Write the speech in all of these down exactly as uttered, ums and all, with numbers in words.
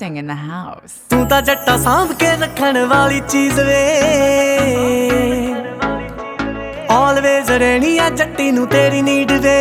dancing in the house. तू ता जट्टा सांभ के रखण वाली चीज वे Always रहनी आ जट्टी नू तेरी नीड वे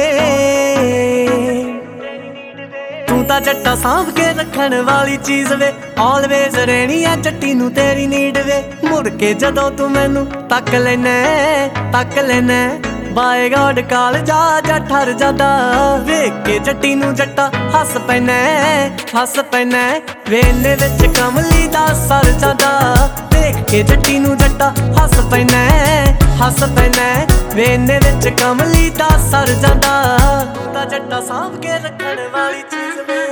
तू ता जट्टा सांभ के रखण वाली चीज वे Always रहनी आ जट्टी नू तेरी नीड वे मुड़ के जदों तू मैनू तक लेना तक लेना By God काल जा जा ठर जादा वेख के जट्टी नू जट्टा हस पैना हस पैना वेने विच कमली दा सर जादा वेख के जट्टी नू जट्टा हस पैना हस पैना वेने विच कमली दा सर जादा ता जट्टा सांभ के रखण वाली चीज वे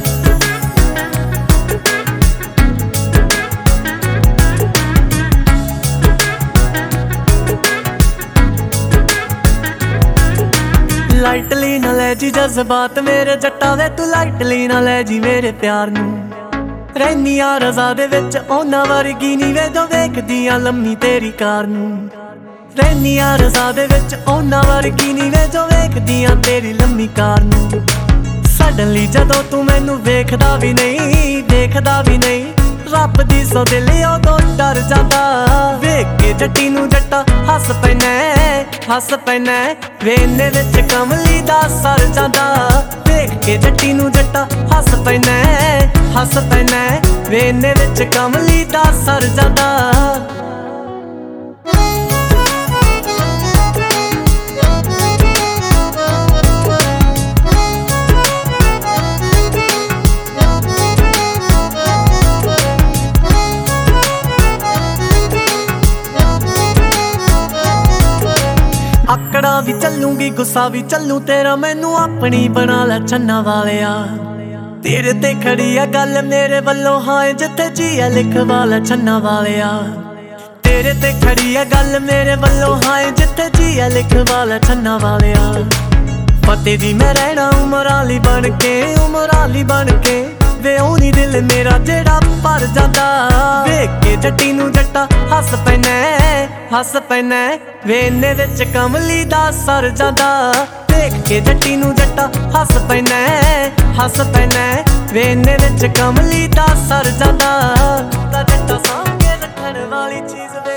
लाइटली ना ले जी जज्बात मेरे जट्टा वे तू लाइटली ना ले जी मेरे प्यार नू रहनी आ रज़ा दे विच ओना वर्गी नी वे जो वेखदी आ लम्मी तेरी कार नू रहनी आ रज़ा दे विच ओना वर्गी नी वे जो वेखदी आ तेरी लम्मी कार नू सडनली जदों तू मैनू वेखदा भी नहीं देखदा भी नहीं रब दी सो दिल उदों डर जादा वेख के जट्टी नू जट्टा हस पैना हस पैना वेने विच कमली दा सर जादा वेख के जट्टी नू जट्टा हस पैना हस पैना वेने विच कमली दा सर जादा आकड़ा भी चलूंगी गुस्सा भी चलू तेरा मैनू अपनी बना लै छन्ना वालिया तेरे ते खड़ी है गल मेरे वल्लों हां जिथे जी है लिखवा लै छन्ना वालिया तेरे ते खड़ी है गल मेरे वल्लों हां जिथे जी है लिखवा लै छन्ना वालिया पते दी मैं रहना उमराली बन के उमराली बन के वे ओनी दिल मेरा जेड़ा भर जादा वेख के जट्टी नू जट्टा हस पैना हस पैना वेने विच कमली दा सर जादा वेख के जट्टी नू जट्टा हस पैना हस पैना वेने विच कमली दा सर जादा ता जट्टा सांभ के रखण वाली चीज